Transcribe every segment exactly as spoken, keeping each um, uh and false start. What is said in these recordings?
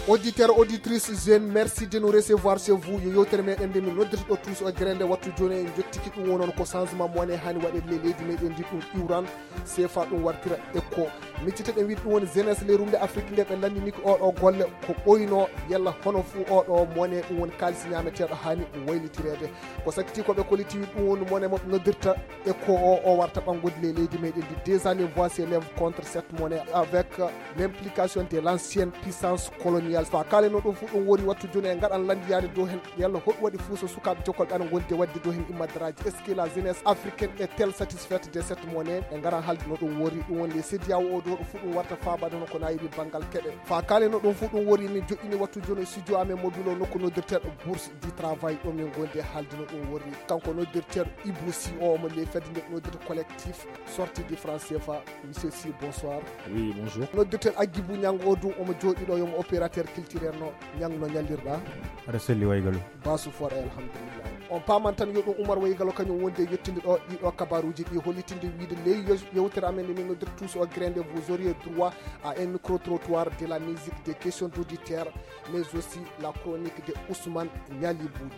Auditeurs, auditrices jeunes, merci de nous recevoir chez vous. Yo yotere meɗen nde min noddirɗo tous o grande wattu joni en jottiki ɗum wonon ko changement monnaie hani waɗirle leydi meɗen ndi ɗum iwran C F A ɗum wartira éco micciteɗen wiɗi ɗum woni jeunesse le rumde Afrique nde ɓe landini ko oɗo golle ko ɓoyno yalla hono fuu oɗo monnaie ɗum woni kalis ñameteɗo hani waylitirede ko sakkiti koɓe koliti wiɗi ɗum woni monnaie moɓe noddirta éco o o warta ɓangude le leydi meɗen ndi déjà les voix s'élèvent contre cette monnaie avec l'implication de l'ancienne puissance coloniale fa kaleno ɗum fu ɗum wori wattu joni e gaɗan landiyade dow hen yalla hoɗum waɗi fuu so sukaɓe jokkol ɓe ana gondi wadde dow hen immadaraji est ce que la jeunesse africaine est telle satisfaite de cette monnaie e garan haalde no ɗum wori ɗum woni C D A O o ɗo ɗum fu ɗum warta fabade no ko nayiri banggal keɗe fa kaleno ɗum fu ɗum wori min joƴƴini wattu joni e studio amen mobile o nokku noddirteɗo bourse du travail ɗo min gondi e haalde no ɗum wori kanko noddirteɗo Ibou Sy o omo le fedde nde noddirta collectif sortie du franc C F A. Monsieur Sy, bonsoir. Oui, bonjour. noddirteɗo Agibou Niang o du omo jooɗi ɗo yomo opérateur culturel no Niang no ñallirɗa aɗa selli Waygalo basu for alhamdulillah on paman tan yo ɗum Oumar Waygalo kañum wonde yettinde ɗo ɗiɗo kabaruji ɗi hollitinde wiide ley yewtere amen nde min noddir tous au grain de vous auriez droit à un micro trottoir de la musique, des questions d'auditeurs mais aussi la chronique de Ousmane Nyaliboudi.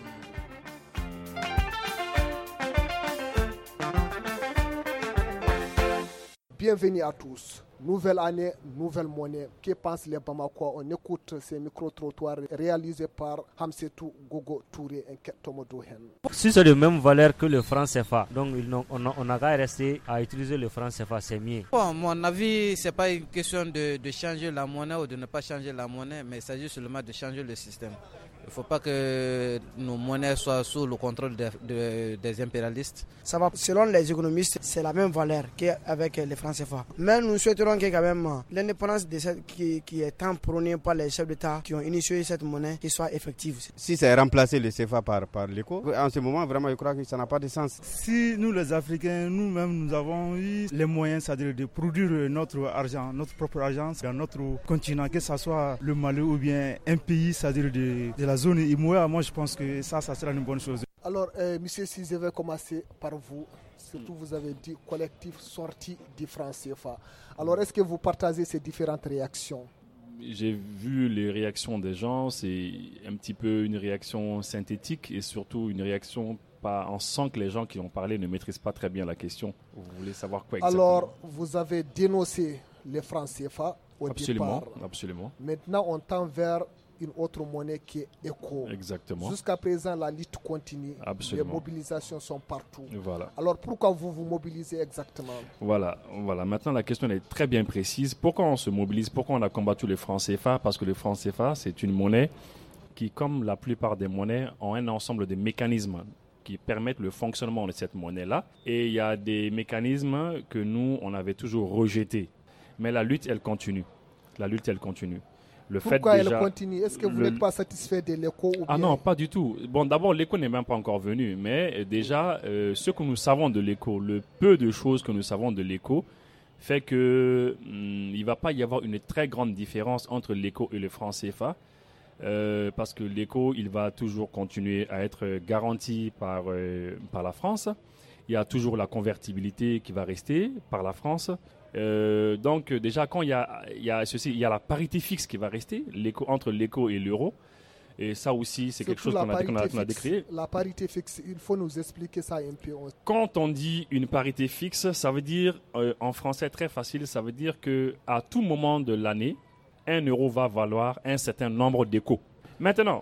Bienvenue à tous. Nouvelle année, nouvelle monnaie. Que pensent les Bamakois? On écoute ces micro-trottoirs réalisés par Hamsetou Gogo Touré et Ketomodo Hen. Si c'est de même valeur que le franc C F A, donc on n'a qu'à rester à utiliser le franc C F A, c'est mieux. Bon, mon avis, ce n'est pas une question de, de changer la monnaie ou de ne pas changer la monnaie, mais il s'agit seulement de changer le système. Il ne faut pas que nos monnaies soient sous le contrôle de, de, des impérialistes. Ça va, selon les économistes, c'est la même valeur qu'avec les francs C F A. Mais nous souhaiterons que quand même l'indépendance de cette, qui, qui est tant prônée par les chefs d'État qui ont initié cette monnaie, qui soit effective. Si c'est remplacer le C F A par, par l'éco, en ce moment, vraiment, je crois que ça n'a pas de sens. Si nous, les Africains, nous-mêmes, nous avons eu les moyens, c'est-à-dire de produire notre argent, notre propre argent dans notre continent, que ce soit le Mali ou bien un pays, c'est-à-dire de, de la zone Imoya, moi je pense que ça, ça sera une bonne chose. Alors, euh, monsieur Sy, je vais commencer par vous. Surtout, vous avez dit collectif sorti du franc C F A. Alors, est-ce que vous partagez ces différentes réactions? J'ai vu les réactions des gens, c'est un petit peu une réaction synthétique et surtout une réaction, pas, on sent que les gens qui ont parlé ne maîtrisent pas très bien la question. Vous voulez savoir quoi exactement? Alors, vous avez dénoncé les francs C F A au absolument, départ. Absolument. Maintenant, on tend vers une autre monnaie qui est éco. Exactement. Jusqu'à présent, la lutte continue. Absolument. Les mobilisations sont partout. Voilà. Alors, pourquoi vous vous mobilisez exactement? Voilà. Voilà. Maintenant, la question est très bien précise. Pourquoi on se mobilise? Pourquoi on a combattu le franc C F A? Parce que le franc C F A, c'est une monnaie qui, comme la plupart des monnaies, ont un ensemble de mécanismes qui permettent le fonctionnement de cette monnaie-là. Et il y a des mécanismes que nous, on avait toujours rejetés. Mais la lutte, elle continue. La lutte, elle continue. Le Pourquoi fait elle déjà, continue? Est-ce que vous le... n'êtes pas satisfait de l'éco ou Ah bien... non, pas du tout. Bon, d'abord, l'éco n'est même pas encore venu. Mais déjà, euh, ce que nous savons de l'éco, le peu de choses que nous savons de l'éco, fait que hum, il ne va pas y avoir une très grande différence entre l'éco et le franc C F A. Euh, parce que l'éco, il va toujours continuer à être garanti par, euh, par la France. Il y a toujours la convertibilité qui va rester par la France. Euh, donc déjà quand il y a, il y a ceci, il y a la parité fixe qui va rester l'éco, entre l'éco et l'euro, et ça aussi c'est quelque chose qu'on a, qu'on a, qu'on a décrié. La parité fixe, il faut nous expliquer ça un peu. Quand on dit une parité fixe, ça veut dire euh, en français très facile, ça veut dire que à tout moment de l'année, un euro va valoir un certain nombre d'échos. Maintenant,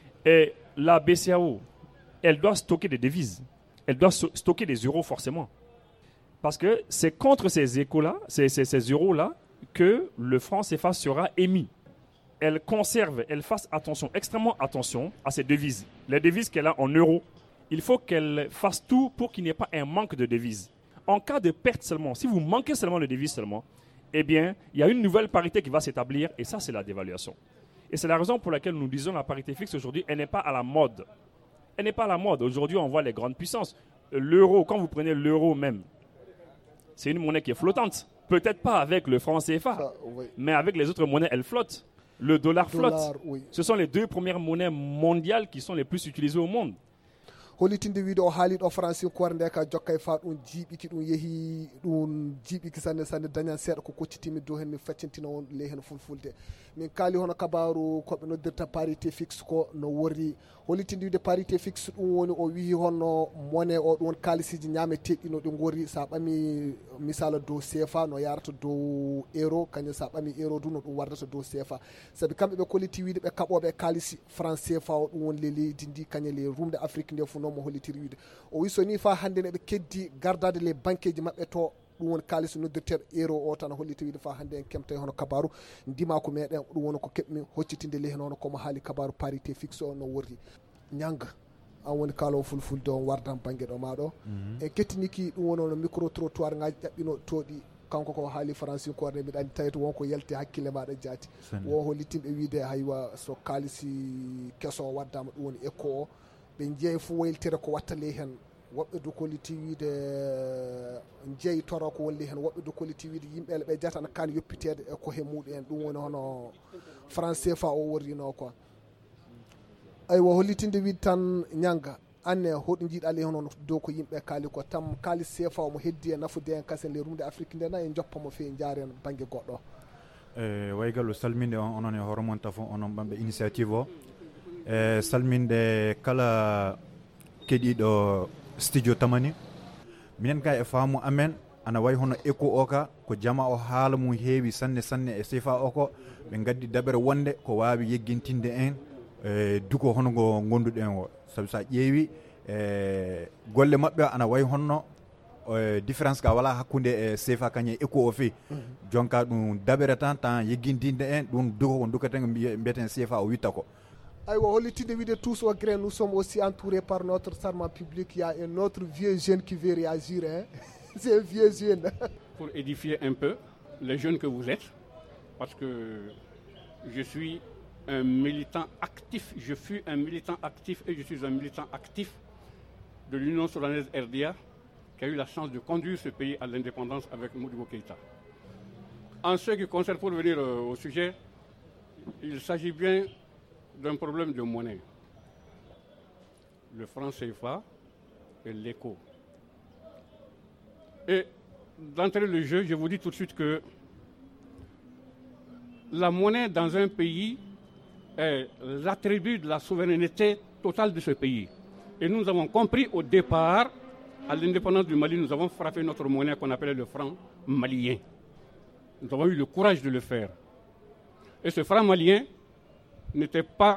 et la B C A O, elle doit stocker des devises, elle doit so- stocker des euros forcément. Parce que c'est contre ces échos-là, ces, ces, ces euros-là, que le franc C F A sera émis. Elle conserve, elle fasse attention, extrêmement attention à ces devises. Les devises qu'elle a en euros, il faut qu'elle fasse tout pour qu'il n'y ait pas un manque de devises. En cas de perte seulement, si vous manquez seulement de devises seulement, eh bien, il y a une nouvelle parité qui va s'établir et ça, c'est la dévaluation. Et c'est la raison pour laquelle nous disons la parité fixe aujourd'hui, elle n'est pas à la mode. Elle n'est pas à la mode. Aujourd'hui, on voit les grandes puissances. L'euro, quand vous prenez l'euro même, c'est une monnaie qui est flottante. Peut-être pas avec le franc C F A, ça, oui. Mais avec les autres monnaies, elle flotte. Le dollar, dollar flotte. Oui. Ce sont les deux premières monnaies mondiales qui sont les plus utilisées au monde. hollitinde wiide o haali ɗo français kore nde ka jokka e fa ɗum jiiɓiki ɗum yeehi ɗum jiiɓiki sanne sanne dañan seeɗa ko koccitimi dow hen min faccintina on ley hen fulfulde min kaali hono kabaru koɓe noddirta parité fixe ko no worri hollitinde wiide parité fixe ɗum woni o wi hono monnaie o ɗum won kalisiji ñameteɗɗi no ɗi gori sa ɓami misala dow C F A no yarata dow euro kañum sa ɓami euro du no ɗum wardata dow C F A saabi kamɓe ɓe kolliti wiide ɓe kaɓoɓe kalisi franc C F A o ɗum woni le leydi ndi kañum le rumde afrique nde fo noon mo hollitiri wiide o wi so ni fa hannde neɓe keddi gardade les banque ji maɓɓe to ɗum woni kalis noddirteɗo euro o tan holliti wiide fa hannde en kemta hono kabaru ndima ko meɗen ɗum woni ko keɓmi hoccitinde ley hen hono komo haali kabaru parité fixe o no worri ñanga an woni kaalowo fulfulde on wardan banggue ɗo maɗo e kettiniki ɗum woni ono micro trottoir ngaji ƴaɓɓino toɗi kanko ko haali français ko ne mbiɗa andi tawi to wonko yalti hakkille maɗa jaati wo hollitimɓe wiide haywa so kaalisi kesso o waddama ɗum woni éco o ɓe jeeyi fo wayltire ko watta ley hen woɓɓe du kolliti wiide jeeyi toro ko woni ley hen woɓɓe du kolliti wiide yimɓeɓe ɓe jatana kan yoppitede e ko he muɗum en ɗum woni hono français fa o worrino quoi aywa hollitinde wiide tan ñanga anne hoɗo jiiɗa ley hono dow ko yimɓe kaali ko tam kaali C F A mo heddi e nafude en kasen le rumde afrique nde na e joppamo fewi jaaren banggue goɗɗo e waygal o salminde on onon e hoore mon tafo onon ɓamɓe initiative o e salminde kala keɗiɗo studio tamani minen ka e faamu amen ana wayi hono éco o ka ko jama o haala mum heewi sanne sanne e C F A o ko ɓe gaddi daɓere wonde ko wawi yeggintinde en e duko hono ngo gonduɗen o sabi sa ƴeewi e golle mabɓe ana wayi honno e différence ka wala hakkude e C F A kañe éco o fe jonka ɗum daɓere tan tan yeggintinde en ɗum duko ko dukaten mbiyeten C F A o witta ko aywa hollitinde wiide tous au grain nous sommes aussi entourés par notre serment public. Il y a un autre vieux jeune qui veut réagir hein. C'est un vieux jeune pour édifier un peu les jeunes que vous êtes parce que je suis un militant actif, je fus un militant actif et je suis un militant actif de l'Union soudanaise R D A qui a eu la chance de conduire ce pays à l'indépendance avec Modibo Keïta. En ce qui concerne, pour venir euh, au sujet, il s'agit bien d'un problème de monnaie. Le franc C F A et l'éco. Et d'entrer le jeu, je vous dis tout de suite que la monnaie dans un pays est l'attribut de la souveraineté totale de ce pays. Et nous avons compris au départ, à l'indépendance du Mali, nous avons frappé notre monnaie qu'on appelait le franc malien. Nous avons eu le courage de le faire. Et ce franc malien n'était pas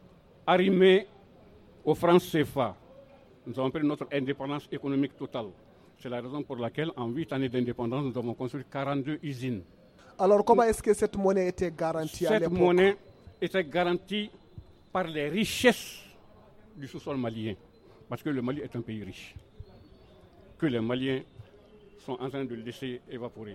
arrimé au franc C F A. Nous avons pris notre indépendance économique totale. C'est la raison pour laquelle, en huit années d'indépendance, nous avons construit quarante-deux usines. Alors, comment est-ce que cette monnaie était garantie à l'époque? Cette monnaie était garantie par les richesses du sous-sol malien. Parce que le Mali est un pays riche. Que les Maliens sont en train de laisser évaporer.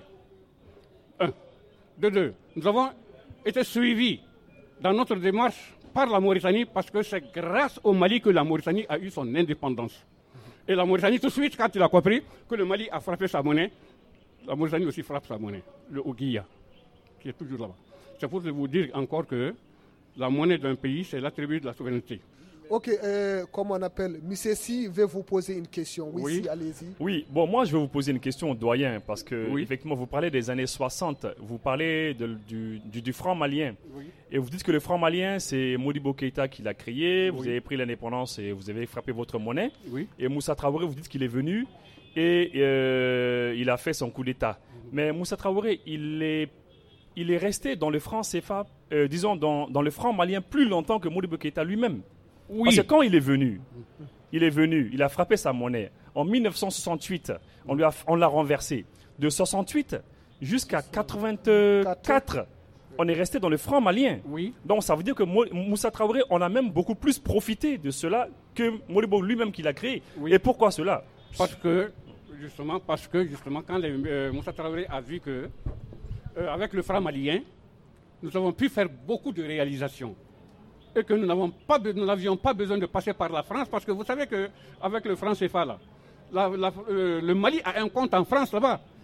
Un. De deux, nous avons été suivis dans notre démarche par la Mauritanie parce que c'est grâce au Mali que la Mauritanie a eu son indépendance. Et la Mauritanie, tout de suite, quand il a compris que le Mali a frappé sa monnaie, la Mauritanie aussi frappe sa monnaie, le Oguia, qui est toujours là-bas. C'est pour vous dire encore que la monnaie d'un pays, c'est l'attribut de la souveraineté. Ok, euh, comme on appelle, Monsieur Si veut vous poser une question. Oui, oui. Si, allez-y. Oui, bon, moi je vais vous poser une question, doyen, parce que oui. effectivement vous parlez des années soixante, vous parlez de, du, du, du franc malien, oui. et vous dites que le franc malien, c'est Modibo Keïta qui l'a créé, vous oui. avez pris l'indépendance et vous avez frappé votre monnaie, oui. et Moussa Traoré, vous dites qu'il est venu et euh, il a fait son coup d'État. Mm-hmm. Mais Moussa Traoré, il est, il est resté dans le franc C F A, euh, disons dans, dans le franc malien plus longtemps que Modibo Keïta lui-même. Oui. Parce que quand il est venu, il est venu, il a frappé sa monnaie. En mille neuf cent soixante-huit, on, lui a, on l'a renversé. De soixante-huit jusqu'à quatre-vingt-quatre, on est resté dans le franc malien. Oui. Donc ça veut dire que Moussa Traoré, on a même beaucoup plus profité de cela que Modibo lui-même qui l'a créé. Oui. Et pourquoi cela? Parce que, justement, parce que justement, quand les, euh, Moussa Traoré a vu que, euh, avec le franc malien, nous avons pu faire beaucoup de réalisations. Et que nous n'avons pas, nous n'avions pas besoin de passer par la France, parce que vous savez qu'avec le franc C F A, là, la, la, euh, le Mali a un compte en France là-bas.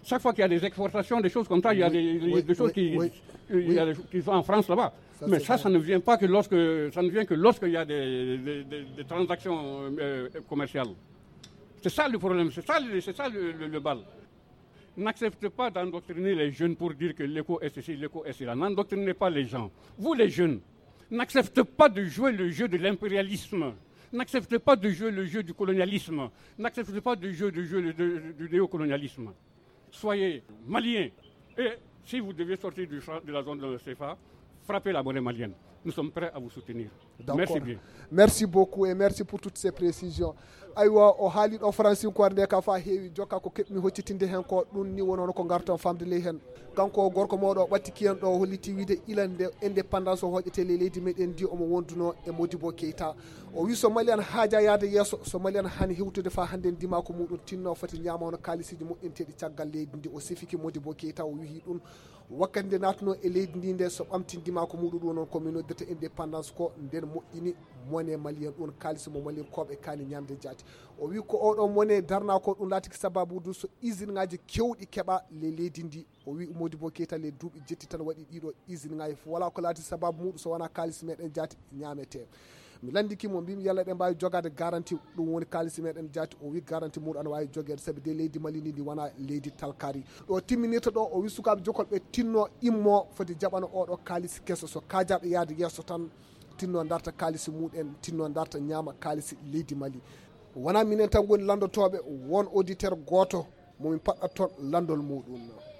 Chaque fois qu'il y a des exportations, des choses comme ça, il y a des, oui, des choses oui, qui, oui, il y a des, qui sont en France là-bas. Ça, mais ça, vrai. ça ne vient pas que lorsque, ça ne vient que lorsqu'il y a des, des, des, des transactions euh, commerciales. C'est ça le problème, c'est ça, c'est ça le, le, le bal. N'acceptez pas d'endoctriner les jeunes pour dire que l'éco est ceci, l'éco est cela. N'endoctrinez pas les gens. Vous les jeunes, n'acceptez pas de jouer le jeu de l'impérialisme. N'acceptez pas de jouer le jeu du colonialisme. N'acceptez pas de jouer le jeu du néocolonialisme. Soyez maliens. Et si vous devez sortir du, de la zone de C F A, frappez la monnaie malienne. Nous sommes prêts à vous soutenir. Merci bien. Merci beaucoup et merci pour toutes ces précisions. Aywa o haali ɗo français ko arde ka fa heewi jokka ko keɓmi hoccitinde hen ko ɗum ni wonono ko gartan famde ley hen kanko gorko moɗo ɓatti kiyan ɗo holliti wiide ilande indépendance o hoƴete ley leydi meɗen ndi omo wonduno e Modibo Keita o wi so Mali an haaja yaade yesso so Mali an hani hewtude fa hande ndima ko muɗum tinno foti ñama hono kalisiji moƴƴinteɗi caggal leydi ndi o sifiki Modibo Keita o wi ɗum wakkati nde natuno e leydi ndi nde so ɓamtindima ko muɗum ɗum noon komin noddata indépendance ko nden moƴƴini monnaie malien ɗum kalisi mo malien koɓe kani ñamde jaati o wi ko oɗo monnaie darna ko ɗum laatiki sababu du so usine ngaji kewɗi keɓa le leydi ndi o wi Modibo Keita le duuɓi jetti tan waɗi ɗiɗo usine ngaji wala ko laati sababu muɗum so wona kalisi meɗen jaati ñamete mi landikimo mbimi yalla ɗe mbawi jogade garantie ɗum woni kalisi meɗen jaati o wi garantie muɗum ana wawi jogede saabi de leydi Mali ndi ndi wona leydi talkari ɗo timminirta ɗo o wi sukaɓe jokol ɓe tinno immo foti jaɓano oɗo kalisi kesso so kajaɓe yaade yesso tan tinno darta kalisi muɗen tinno darta ñama kalisi leydi Mali wona minen tan goni landotoɓe won auditeur goto momin paɗɗat toon landol muɗum.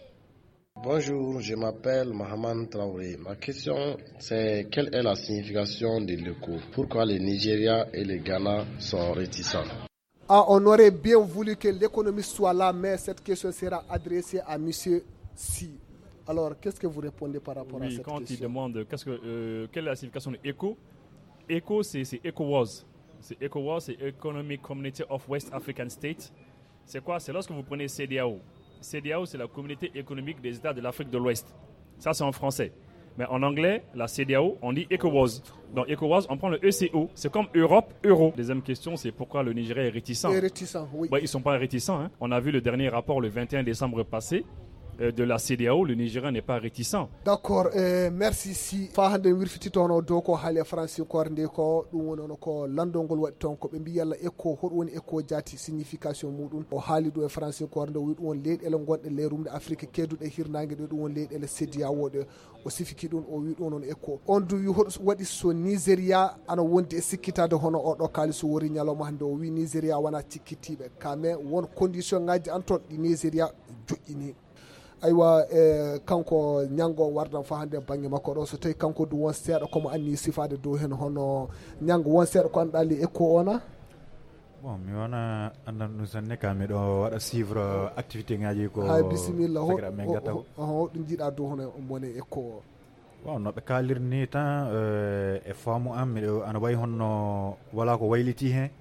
Bonjour, je m'appelle Mohamed Traoré. Ma question, c'est quelle est la signification de l'éco? Pourquoi le Nigeria et le Ghana sont réticents? Ah, on aurait bien voulu que l'économiste soit là, mais cette question sera adressée à monsieur Si. Alors, qu'est-ce que vous répondez par rapport oui, à cette quand question? Il demande qu'est-ce que, euh, quelle est la signification de ECO? ECO, c'est ECOWAS. C'est ECOWAS, c'est Economic Community of West African States. C'est quoi? C'est lorsque vous prenez C D A O. C D A O, c'est la communauté économique des États de l'Afrique de l'Ouest. Ça, c'est en français. Mais en anglais, la C D A O, on dit ECOWAS. Donc ECOWAS, on prend le E C O. C'est comme Europe, euro. Deuxième question, c'est pourquoi le Nigeria est réticent. Est réticent, oui. Ouais, ils ne sont pas réticents. Hein. On a vu le dernier rapport le vingt et un décembre passé. De la C D A O, le Nigeria n'est pas réticent. D'accord, euh, merci si fa hande wirfiti tono do ko haali français ko nde ko dum wono ko landongol wadi ton ko be mbi yalla eko hod woni eko jati signification mudum o haali do e français ko nde wi dum leedele gonde leerumde Afrique kedude hirnange do dum won leedele C D A O de o sifiki dum o wi dum non eko on du wi hod wadi so Nigeria ana wondi e sikkitade hono o do kaliso wori nyaloma hande o wi Nigeria wana cikkitibe kame won condition ngaji anton di Nigeria jo'ini aywa e kanko ñango wardan fa hande bangi makko ɗo so tawi kanko du won seeɗa komo anni sifade dow hen hono ñango won seeɗa ko anɗali ekko ona bon mi wona andan ɗum sanne ka miɗo waɗa suivre activité ngaji ko hay bisimilla men gatta ho ɗum jiiɗa dow hono mone ekko o bon noɓe kalirni tan e faamu am miɗo ana wayi honno wala ko wayliti hen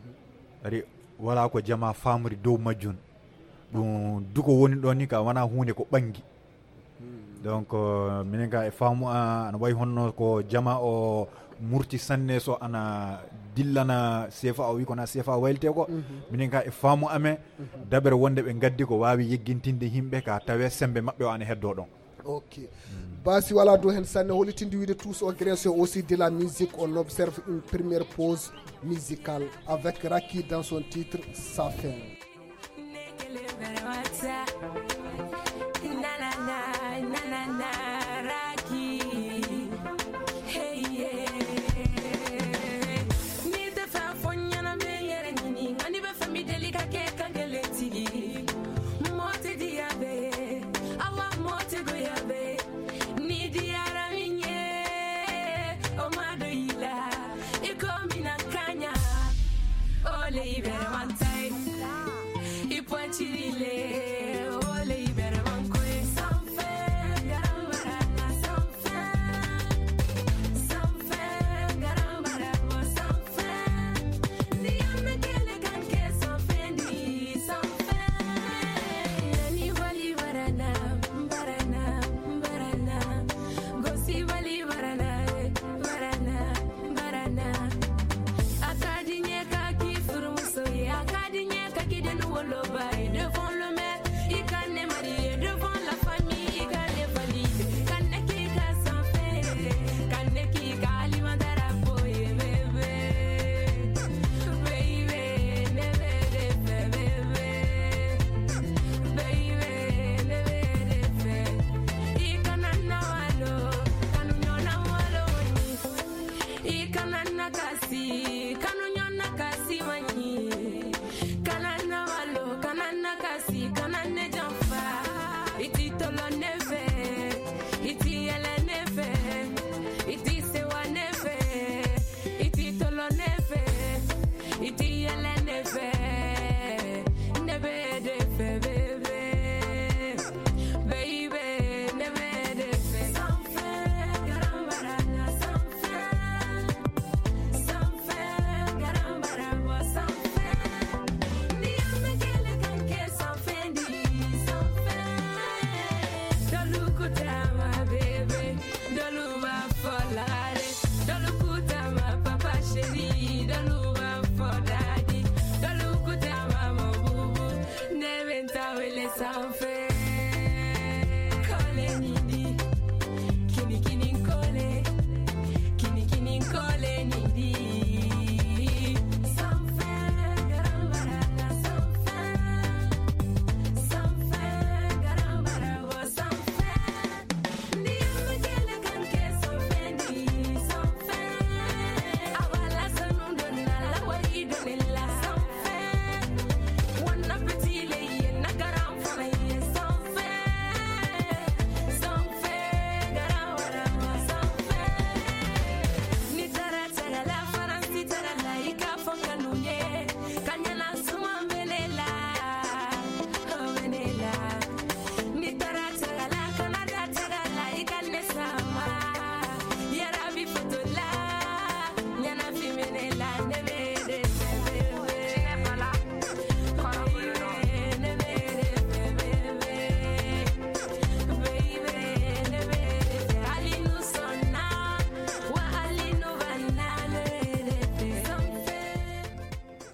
ari wala ko jama famri dow majjun ɗum duko woni ɗon ni ka wona hunde ko ɓangi donc minen ka e faamu a ana wayi honno ko jama o murti sanne so ana dillana C F A o wi kona C F A waylte ko minen ka e faamu amen dabere wonde ɓe gaddi ko wawi yeggintinde yimɓe ka tawe sembe mabɓe o ana heddo ɗon. Ok. Basi voilà do hen sanne holitinde wiide tous au gré c'est aussi de la musique. On observe une première pause musicale avec Raki dans son titre Sa fin. Leave it one time.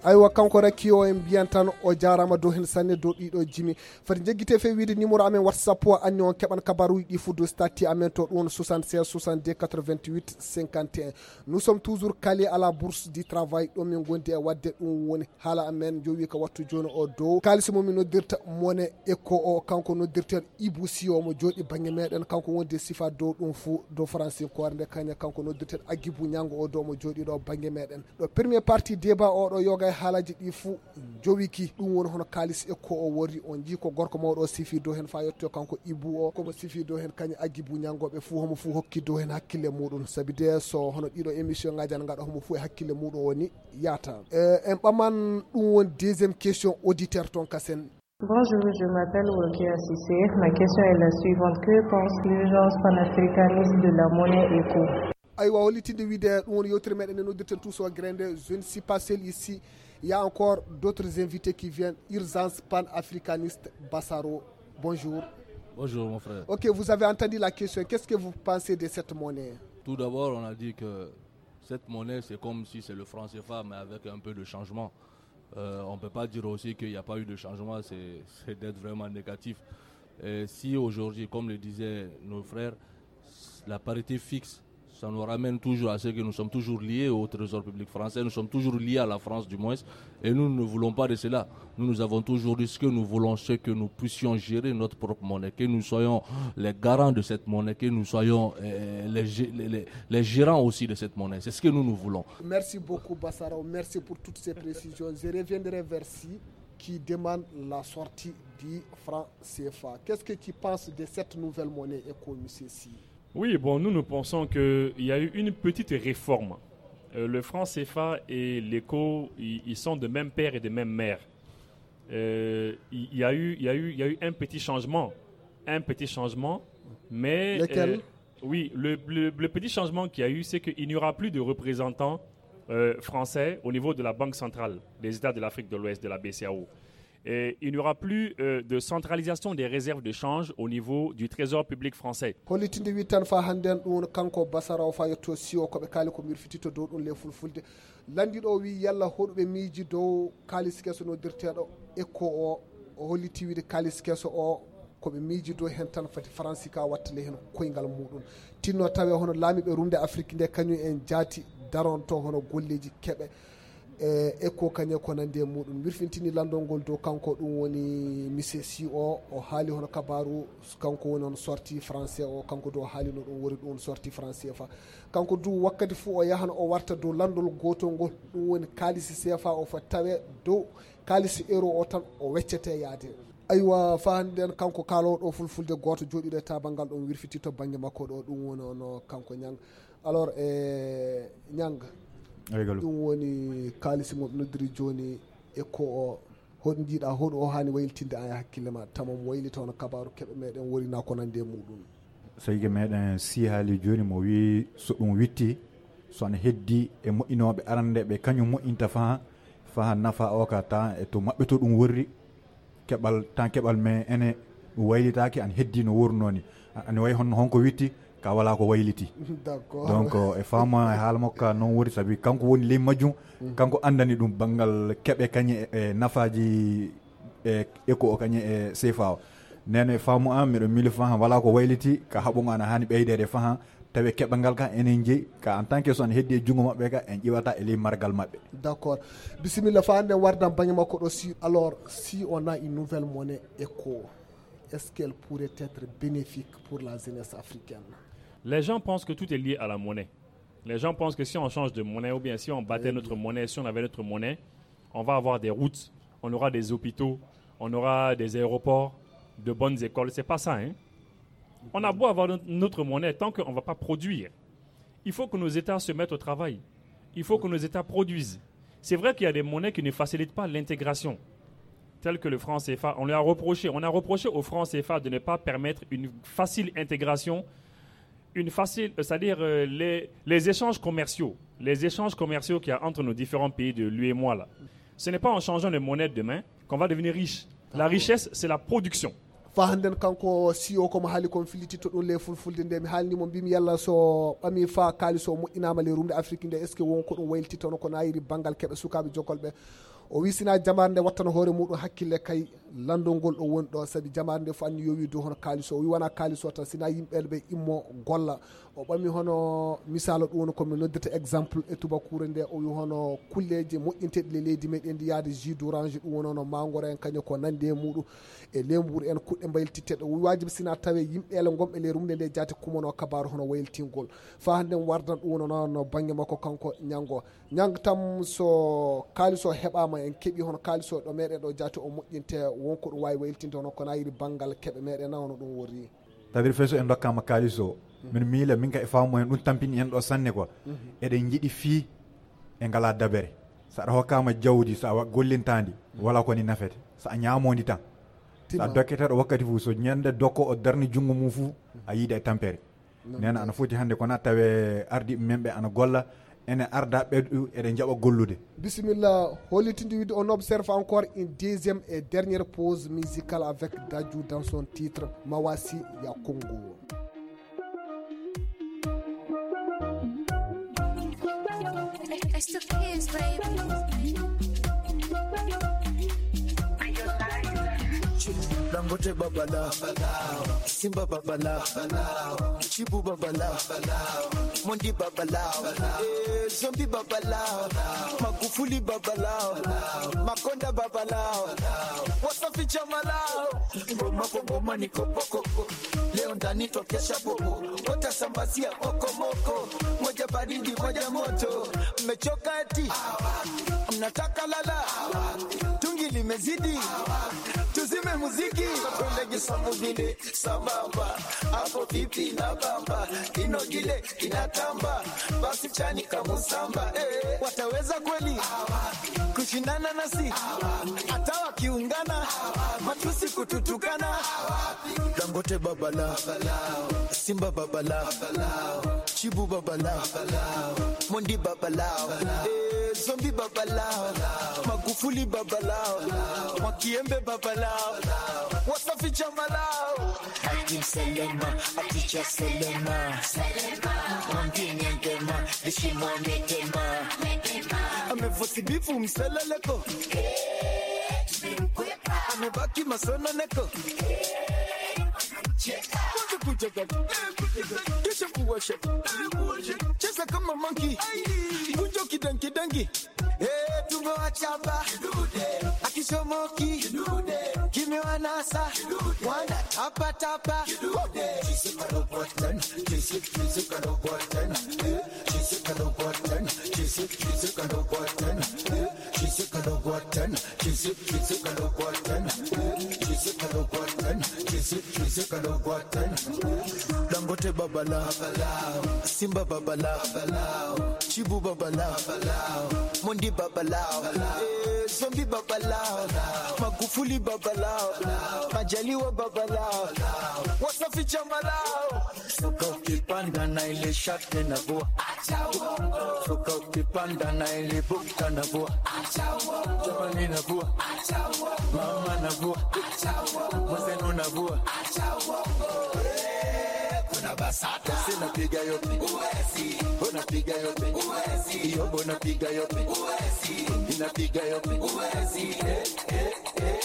aywa kanko rakki o en mbiyan tan o jarama dow hen sanne dow ɗiɗo jimi fati jeggite fe wiide numéro amen whatsapp o anni on keɓan kabaruji ɗi fuddo stati amen to ɗum soixante-seize soixante-deux quatre-vingt-huit cinquante et un. Nous sommes toujours calés à la bourse du travail ɗo min gondi e wadde ɗum woni haala amen jowi ko wattu joni o dow kalis momin noddirta mone éco o kanko noddirten Ibou Sy o mo jooɗi banggue meɗen kanko wonde sifa dow ɗum fou dow français ko nde kaña kanko noddirten Agibou Niango o dow mo jooɗi ɗo banggue meɗen ɗo premier partie débat o ɗo yoga e haalaji ɗi fou jowiki ɗum woni hono kalis éco o wori on jii ko gorko mawɗo o sifi dow hen fa yetto kanko Ibou o komo sifi dow hen kañum Agibou Niango ɓe fou homo fou hokki dow hen hakkille muɗum saabi de so hono ɗiɗo émission ngaji ana gaɗa homo fou e hakkille muɗum woni yata en ɓaman ɗum woni deuxième question auditeur ton kasen. Bonjour, je m'appelle Rokia Sissé. Ma question est la suivante. Que pense l'urgence panafricaniste de la monnaie éco? aywa hollitinde wiide ɗum woni yewtere meɗen e noddirten tous o grande. Je ne suis pas seul ici, il y a encore d'autres invités qui viennent. Urgence panafricaniste Bassaro, bonjour. Bonjour mon frère. Ok, vous avez entendu la question, qu'est-ce que vous pensez de cette monnaie? Tout d'abord, on a dit que cette monnaie c'est comme si c'est le franc C F A mais avec un peu de changement. Euh, on ne peut pas dire aussi qu'il n'y a pas eu de changement, c'est, c'est d'être vraiment négatif. Et si aujourd'hui, comme le disaient nos frères, la parité fixe, ça nous ramène toujours à ce que nous sommes toujours liés au trésor public français, nous sommes toujours liés à la France du moins, et nous ne voulons pas de cela. Nous, nous avons toujours dit ce que nous voulons, c'est que nous puissions gérer notre propre monnaie, que nous soyons les garants de cette monnaie, que nous soyons euh, les, les, les gérants aussi de cette monnaie. C'est ce que nous, nous voulons. Merci beaucoup Bassaro, merci pour toutes ces précisions. Je reviendrai vers Si qui demande la sortie du franc C F A. Qu'est-ce que tu penses de cette nouvelle monnaie éco, monsieur Si? Oui, bon, nous, nous pensons qu'il y a eu une petite réforme. Euh, le franc C F A et l'éco, ils, ils sont de même père et de même mère. Euh, il, y a eu, il, y a eu, il y a eu un petit changement. Un petit changement, mais... Lequel? euh, Oui, le, le, le petit changement qu'il y a eu, c'est qu'il n'y aura plus de représentants euh, français au niveau de la Banque centrale des États de l'Afrique de l'Ouest, de la B C A O. Et il n'y aura plus euh, de centralisation des réserves de change au niveau du Trésor public français. Hollitinde wi tan fa handen ɗum kanko Basara o fa yetto Si o koɓe kaali ko mirfitito dow ɗum le fulfulde landiɗo o wi yalla hoɗuɓe miiji dow kalis keso noddirteɗo éco o o holliti wiide kalis keso o koɓe miiji dow hen tan fati franci ka wattale hen koyngal muɗum tinno tawe hono laamiɓe rumde Afrique nde kañum en jaati daronto hono golleji keɓe e éco kañe ko nande muɗum wirfintini landol ngol dow kanko ɗum woni monsieur Si o o haali hono kabaru kanko woni on sorti français o kanko dow haalino ɗum wori ɗum sorti français fa kanko du wakkati fuu o yahan o warta dow landol gotol ngol ɗum woni kalisi C F A o fa tawe dow kalisi euro o tan o weccete yaade aywa fa hannden kanko kaalowo ɗo fulfulde goto jooɗiɗo e tabangal ɗon wirfiti to banggue makko ɗo ɗum woni ono kanko Niang alors e Niang ɗum woni kalisi mo noddiri joni éco o hoɗo jiiɗa hoɗo o hani waylitinde an e hakkille ma tamam waylita hono kabaru keɓe meɗen worina ko nande muɗum so yige meɗen Si haali joni mo wi so ɗum witti so ana heddi e moƴƴinoɓe arandeɓe kañum moƴƴinta fa fa nafa o ka ta e to mabɓe to ɗum worri keɓal tan keɓal me ene ɗum waylitaki an heddi no wurnoni ani way honno honko witti ka wala ko wayliti donc e fama e haala makko noon wori saabi kanko woni ley majjum kanko andani ɗum banggal keɓe kañe e nafaji e éco o kañe e C F A o nene e faamu an miɗo mili faha wala ko wayliti ka haɓogo ana hani ɓeydede faha tawi keɓangal ka enen jeeyi ka en tant que so an heddi e junngo maɓɓe ka en ƴiwata e ley margal maɓɓe d' accord bisimilla fa hande wardan baŋnge makko ɗo Si alors si on a une nouvelle monnaie éco est ce qu'elle pourrait être bénéfique pour la jeunesse africaine? Les gens pensent que tout est lié à la monnaie. Les gens pensent que si on change de monnaie ou bien si on battait oui. notre monnaie, si on avait notre monnaie, on va avoir des routes, on aura des hôpitaux, on aura des aéroports, de bonnes écoles. C'est pas ça, hein. On a beau avoir notre monnaie, tant qu'on ne va pas produire. Il faut que nos États se mettent au travail. Il faut que nos États produisent. C'est vrai qu'il y a des monnaies qui ne facilitent pas l'intégration, telles que le franc C F A. On lui a reproché, on a reproché au franc C F A de ne pas permettre une facile intégration, une facile, c'est-à-dire euh, les, les échanges commerciaux, les échanges commerciaux qu'il y a entre nos différents pays de lui et moi là. Ce n'est pas en changeant de monnaie demain qu'on va devenir riche. La richesse, c'est la production. fa handen kanko Si o komo haali kon filitito ɗum le fulfulde nde mi haalnimo mbimi yalla so ɓami fa kaali so moƴƴinama le rumde Afrique nde est ce que wonko ɗum waylititono ko nayiri banggal keɓe sukaɓe jokolɓe o wi sina jamare nde wattano hoore muɗum hakkille kay landol ngol ɗo woni ɗo sabi jamare nde fo anni yowi dow hono kalis o wi wona kalis o tan sina yimɓeɓe ɓe immo golla o ɓami hono misalo ɗum woni komi noddata exemple e tubakure nde o wi hono kulleje moƴƴinteɗe le leydi meɗen ndi yaade jus d'orange ɗum woni hono mangoro en kañum ko nandi e muɗum e lemburu en kuɗɗe mbayltitteɗe o wi wajibi sina tawe yimɓele gomɓe le rumde nde jaati kumono kabaru hono wayltingol fa hande wardan ɗum woni noon no banggue makko kanko ñango ñang tam so kalis o heɓama en keeɓi hono kalis o ɗo meɗen ɗo jaati o moƴƴinte wonko ɗum wawi wayltinde hono kono ayiri banggal keeɓe meɗen na hono ɗum wori c'est-à-dire feso en dokkama kalis o min miila min ka e faamu en ɗum tampini en ɗo sanne quoi eɗen jiiɗi fii e ngala dabere so aɗa hokkama jawdi so a gollintandi wala koni nafete so a ñamodi tan so a dokketeɗo wakkati fou so ñande dokko o darni junggo mum fou a yiiɗa e tampere nena ana foti hande kona tawe ardiɓe memɓe ana golla ene arda ɓeɗo eɗen jaɓa gollude bisimilla hollitinde widde on observe encore une deuxième et dernière pause musicale avec Dadju dans son titre Mawasi ya Congo. Dangote babala, Simba babala, Chibu babala, Mondi babala, eh, Zombi babala, Magufuli babala, Makonda babala, Wasafi chamala, Ngoma ngoma ni kopoko, leo ndani tokesha bobo, watasambazia okomoko, moja baridi moja moto, mmechoka eti, mnataka lala, tungi limezidi, tuzime muziki, twende samu vile sambamba, hapo vipi na bamba, inogile inatamba, basi chani kamusamba, eh, wataweza kweli kushindana nasi, hata wakiungana, matusi kututukana, Dangote babala, Simba babala, Chibu babala, Mondi babala, eh, Zombi babala, Magufuli babala, Makiembe babala, Wasafi chamalao, Hakim Selema, Aticha Selema, Mwangine ngema, Lishimo metema, Amefosi bifu mseleleko, Amebaki masono neko, Kuja kuja Kisha kuwasha Cheza kama monkey Bunjo kidangi dangi Eh tumewachamba Akishomoki Kimewa nasa Wana tapa tapa Chisi kanobotan Chisi chisi kanobotan Chisi kanobotan Chisi chisi kanobotan Chisi kanobotan Chisi chisi kanobotan Chisi kanobotan Chisi chisi kanobotan Dangote babala Simba babala Chibu babala Mondi babala Zombi babala Magufuli babala Majaliwa babala Wasafi chamalao Soka ukipanda na ile shate na boa Soka ukipanda na ile bukta na boa Jamani na boa Mama na boa Mwazenu na boa Basata sina piga yote uwezi bona piga yote uwezi iyo bona piga yote uwezi ina piga yote uwezi eh eh eh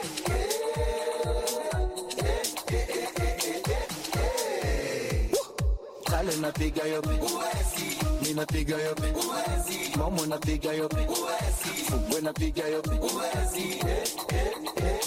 eh kale na piga yote uwezi nina piga yote uwezi mama na piga yote uwezi fungwe na piga yote uwezi eh eh eh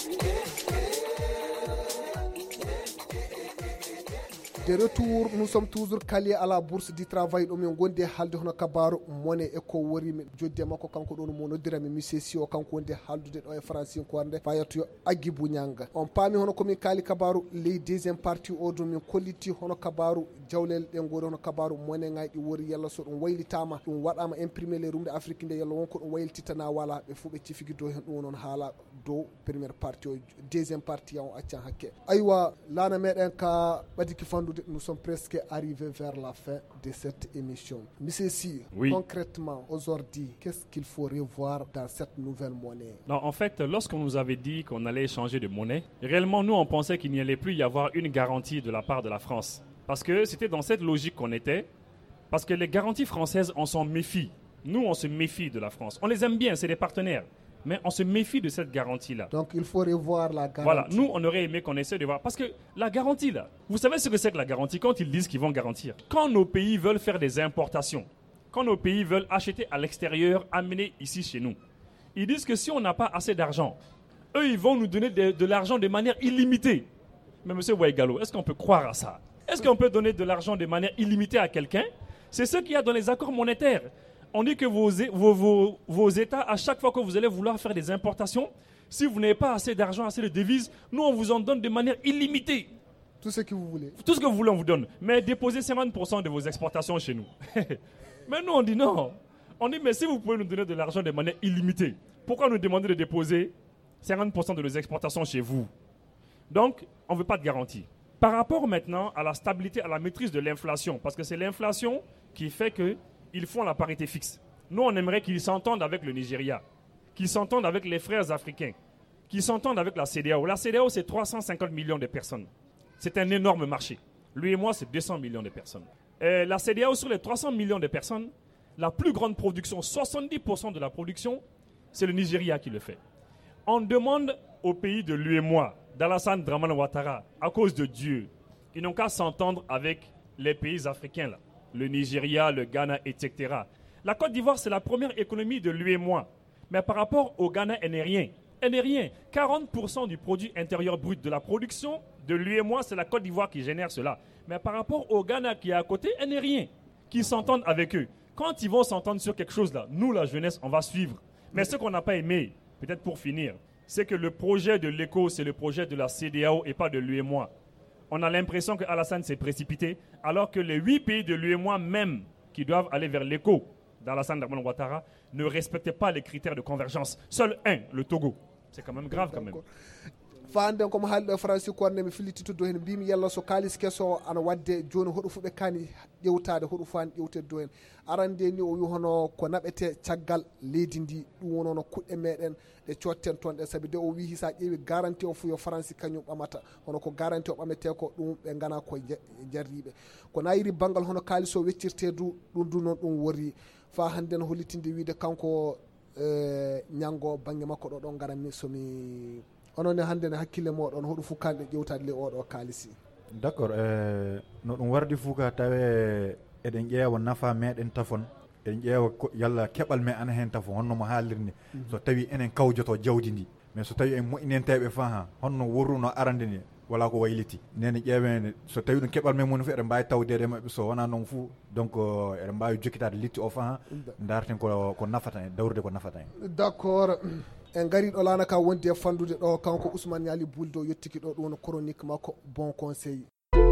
De retour, nous sommes toujours calés à la bourse du travail. Nous sommes gonde halde hono kabaru monnaie eko wori mi jodde makko kanko don mo noddira mi monsieur si o kanko wonde haldude do e français ko ande fayato agibu nyanga on paami hono komi kali kabaru les deuxième partie o do min kolliti hono kabaru jawlel de ngoro hono kabaru monnaie ngaydi wori yalla so dum waylitama dum wadama imprimer les rumde afrique de yalla wonko dum waylitana wala be fube cifigi do hen dum non hala do première partie o deuxième partie on acca hakke aywa lana meden ka badiki fandu nous sommes presque arrivés vers la fin de cette émission. Monsieur Si, oui. Concrètement, aujourd'hui, qu'est-ce qu'il faut revoir dans cette nouvelle monnaie? Non, en fait, lorsqu'on nous avait dit qu'on allait changer de monnaie, réellement, nous, on pensait qu'il n'y allait plus y avoir une garantie de la part de la France. Parce que c'était dans cette logique qu'on était. Parce que les garanties françaises, on s'en méfie. Nous, on se méfie de la France. On les aime bien, c'est des partenaires. Mais on se méfie de cette garantie-là. Donc il faut revoir la garantie. Voilà, nous on aurait aimé qu'on essaie de voir. Parce que la garantie là, vous savez ce que c'est que la garantie quand ils disent qu'ils vont garantir. Quand nos pays veulent faire des importations, quand nos pays veulent acheter à l'extérieur, amener ici chez nous, ils disent que si on n'a pas assez d'argent, eux ils vont nous donner de, de l'argent de manière illimitée. Mais monsieur Waigalo, est-ce qu'on peut croire à ça? Est-ce qu'on peut donner de l'argent de manière illimitée à quelqu'un? C'est ce qu'il y a dans les accords monétaires. On dit que vos, vos, vos, vos États, à chaque fois que vous allez vouloir faire des importations, si vous n'avez pas assez d'argent, assez de devises, nous, on vous en donne de manière illimitée. Tout ce que vous voulez. Tout ce que vous voulez, on vous donne. Mais déposez cinquante pour cent de vos exportations chez nous. Mais nous, on dit non. On dit, mais si vous pouvez nous donner de l'argent de manière illimitée, pourquoi nous demander de déposer cinquante pour cent de nos exportations chez vous? Donc, on ne veut pas de garantie. Par rapport maintenant à la stabilité, à la maîtrise de l'inflation, parce que c'est l'inflation qui fait que ils font la parité fixe. Nous, on aimerait qu'ils s'entendent avec le Nigeria, qu'ils s'entendent avec les frères africains, qu'ils s'entendent avec la C D A O. La C D A O, c'est trois cent cinquante millions de personnes. C'est un énorme marché. Lui et moi, c'est deux cents millions de personnes. Et la C D A O, sur les trois cents millions de personnes, la plus grande production, soixante-dix pour cent de la production, c'est le Nigeria qui le fait. On demande aux pays de lui et moi, d'Alassane Dramane Ouattara, à cause de Dieu, ils n'ont qu'à s'entendre avec les pays africains là. Le Nigeria, le Ghana, et cetera. La Côte d'Ivoire, c'est la première économie de l'U E M O A. Mais par rapport au Ghana, elle n'est rien. Elle n'est rien. quarante pour cent du produit intérieur brut de la production de l'U E M O A, c'est la Côte d'Ivoire qui génère cela. Mais par rapport au Ghana qui est à côté, elle n'est rien. Qu'ils s'entendent avec eux. Quand ils vont s'entendre sur quelque chose là, nous, la jeunesse, on va suivre. Mais ce qu'on n'a pas aimé, peut-être pour finir, c'est que le projet de l'E C O, c'est le projet de la C D A O et pas de l'U E M O A. On a l'impression que Alassane s'est précipité, alors que les huit pays de l'U E M O A même qui doivent aller vers l'E C O d'Alassane Dramane Ouattara ne respectaient pas les critères de convergence. Seul un, le Togo. C'est quand même grave quand même. fande komo haalɗo franci korne mi filititudo hen mbimi yalla so kalis kesso ana wadde joni hoɗo fu ɓe kani ƴewtade hoɗo fu an ƴewtede do hen arande ni o wi hono ko naɓete caggal leydi ndi ɗum wonono kuɗɗe meɗen ɗe cotten toon ɗe saabi de o wi sa ƴeewi garanti o fu yo franci kañum ɓamata hono ko garanti o ɓamete ko ɗum ɓe gana koye jarriɓe ko nayiri banggal hono kalis o weccirte du ɗum du noon ɗum wori fa hande no hollitinde wiide kanko ñango banggue makko ɗo ɗon garanmi somi onone hande ne hakkille moɗon hoɗo fu kanɗe ƴewtade le oɗo kaalisi. d' accord eh, no ɗum wardi fuu ka tawe eɗen ƴeewa nafa meɗen tafon eɗen ƴeewa yalla keɓal me ana hen tafo honno mo haalirni mm -hmm. so tawi enen kawjoto jawdi ndi mais so tawi en moƴƴinenteɓe fa ha honno worruno arande ni wala ko wayliti nene ƴeewene so tawi ɗum keɓal men moni fof eɗen mbawi tawdede mabɓe so wona noon fou donc eɗen mbawi jokkitade litti o fa ha darten ko ko nafata en dawrude ko nafata en. d' accord en gari ɗo lana ka wondi e fandude ɗo kanko Ousmane Yali Buldo yettiki ɗo ɗum no chronique makko bon conseil.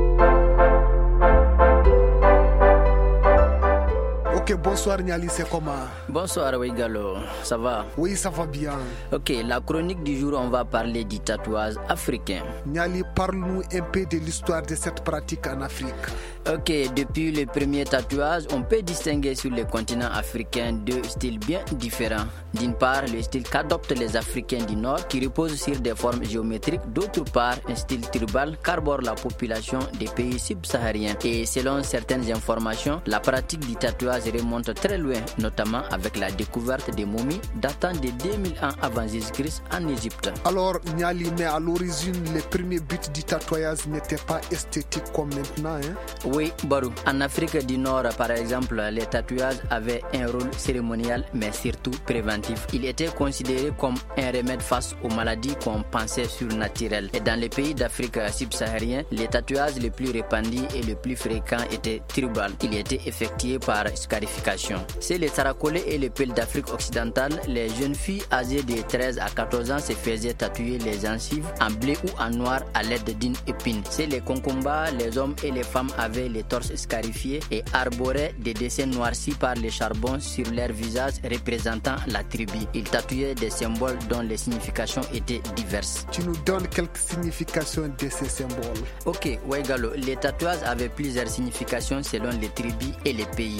Ok, bonsoir Niali, c'est comment? Bonsoir Weigalo, ça va? Oui, ça va bien. Ok, la chronique du jour, on va parler du tatouage africain. Niali, parle-nous un peu de l'histoire de cette pratique en Afrique. Ok, depuis le premier tatouage, on peut distinguer sur le continent africain deux styles bien différents. D'une part, le style qu'adoptent les Africains du Nord qui repose sur des formes géométriques. D'autre part, un style tribal qu'arbore la population des pays subsahariens. Et selon certaines informations, la pratique du tatouage remonte très loin, notamment avec la découverte des momies datant de deux mille ans avant Jésus-Christ en Égypte. Alors, Niali, mais à l'origine, les premiers buts du tatouage n'étaient pas esthétiques comme maintenant, hein? Oui, Barou. En Afrique du Nord, par exemple, les tatouages avaient un rôle cérémonial, mais surtout préventif. Il était considéré comme un remède face aux maladies qu'on pensait surnaturelles. Et dans les pays d'Afrique subsaharienne, les tatouages les plus répandus et les plus fréquents étaient tribales. Il était effectué par scarification. C'est les Tarakolés et les peuples d'Afrique occidentale, les jeunes filles âgées de treize à quatorze ans se faisaient tatouer les gencives en bleu ou en noir à l'aide d'une épine. C'est les Konkomba, les hommes et les femmes avaient les torses scarifiés et arboraient des dessins noircis par le charbon sur leur visage représentant la tribu. Ils tatouaient des symboles dont les significations étaient diverses. Tu nous donnes quelques significations de ces symboles? Ok, Waigalo, les tatouages avaient plusieurs significations selon les tribus et les pays. Et dans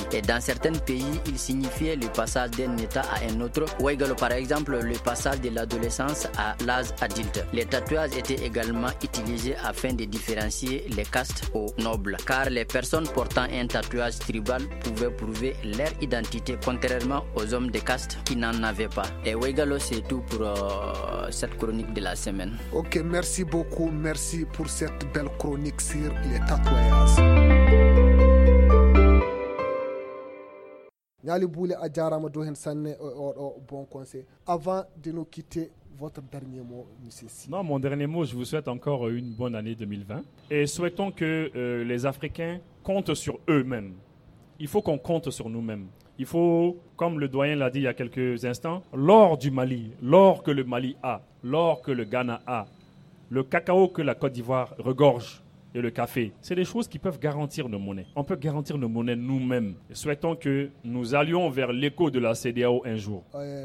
certains pays, il signifiait le passage d'un état à un autre, ou également par exemple le passage de l'adolescence à l'âge adulte. Les tatouages étaient également utilisés afin de différencier les castes aux nobles, car les personnes portant un tatouage tribal pouvaient prouver leur identité, contrairement aux hommes de caste qui n'en avaient pas. Et Weigalo, c'est tout pour euh, cette chronique de la semaine. Ok, merci beaucoup, merci pour cette belle chronique sur les tatouages. Nyali Boule a jarama do hen sanne o bon conseil. Avant de nous quitter, votre dernier mot, monsieur Si. Non, mon dernier mot, je vous souhaite encore une bonne année deux mille vingt. Et souhaitons que euh, les Africains comptent sur eux-mêmes. Il faut qu'on compte sur nous-mêmes. Il faut, comme le doyen l'a dit il y a quelques instants, l'or du Mali, l'or que le Mali a, l'or que le Ghana a, le cacao que la Côte d'Ivoire regorge, et le café, c'est des choses qui peuvent garantir nos monnaies. On peut garantir nos monnaies nous-mêmes. Et souhaitons que nous allions vers l'écho de la C D A O un jour.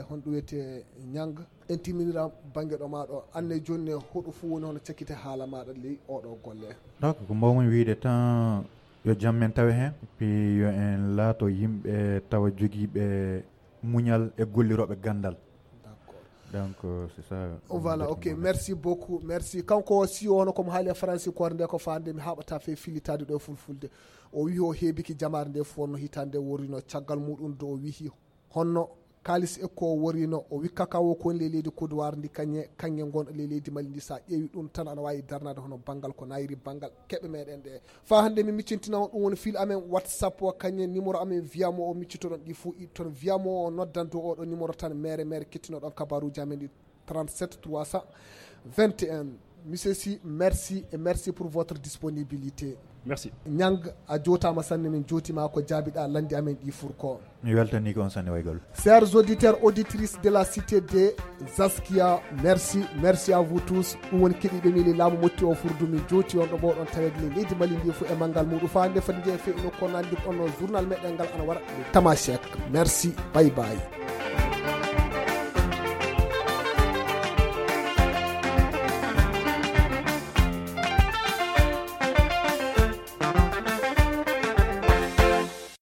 Donc, comme on dit, le temps, yo jammen tawe hen, puis yo en laato yimɓe tawa jogiiɓe muñal e golliroɓe gandal. Donc euh, c'est ça. Oh, voilà, ok, merci beaucoup, merci. Kanko si on comme haali français ko nde ko fande mi habata fe filitade do fulfulde. O wi o hebiki jamar nde fonno hitande worino caggal mudum do o wi honno kalis e ko worino o wi kakawo ko le leydi Kodowar ndi kanye kanye gon le leydi Mali ndi sa ƴeewi dum tan ana wawi darnade hono bangal ko nayri bangal kebe meden de fa hande mi miccintina on dum woni fil amen WhatsApp o kanye numéro amen viamo o miccitoɗon ɗi fuu ton viamo o noddanto o ɗo numéro tan mere mere kettinoɗon kabaruji amen ɗi trente-sept trois cent vingt et un. Monsieur Si, merci et merci pour votre disponibilité. Merci. Nyang a jotama sanne min jotima ko jabiɗa landi amen ɗi furko. Mi weltani kon sanne waygol. Chers auditeurs, auditrices de la cité de Zaskia, merci, merci à vous tous. Ɗum woni keɗiɓe min e laamu motti o furdu min joti on ɗo bo ɗon tawegle leydi Mali ndi fu e mangal muɗum fa hande fadi je fe no ko nandi on journal meɗen ngal ana wara tamashek. Merci, bye bye.